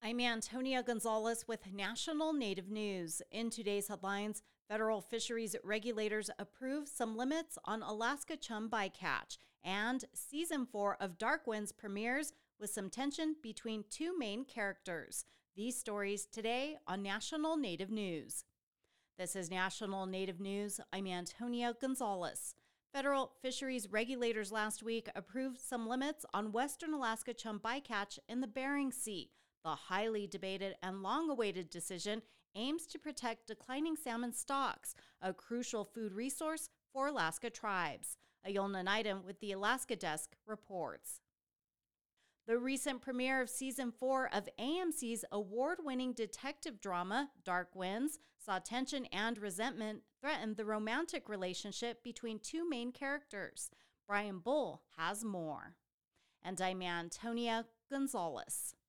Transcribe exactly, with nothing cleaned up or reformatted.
I'm Antonia Gonzalez with National Native News. In today's headlines, federal fisheries regulators approve some limits on Alaska chum bycatch, and season four of Dark Winds premieres with some tension between two main characters. These stories today on National Native News. This is National Native News. I'm Antonia Gonzalez. Federal fisheries regulators last week approved some limits on western Alaska chum bycatch in the Bering Sea. The highly debated and long-awaited decision aims to protect declining salmon stocks, a crucial food resource for Alaska tribes. Ayolna Neidem with the Alaska Desk reports. The recent premiere of Season four of A M C's award-winning detective drama, Dark Winds, saw tension and resentment threaten the romantic relationship between two main characters. Brian Bull has more. And I'm Antonia Gonzalez.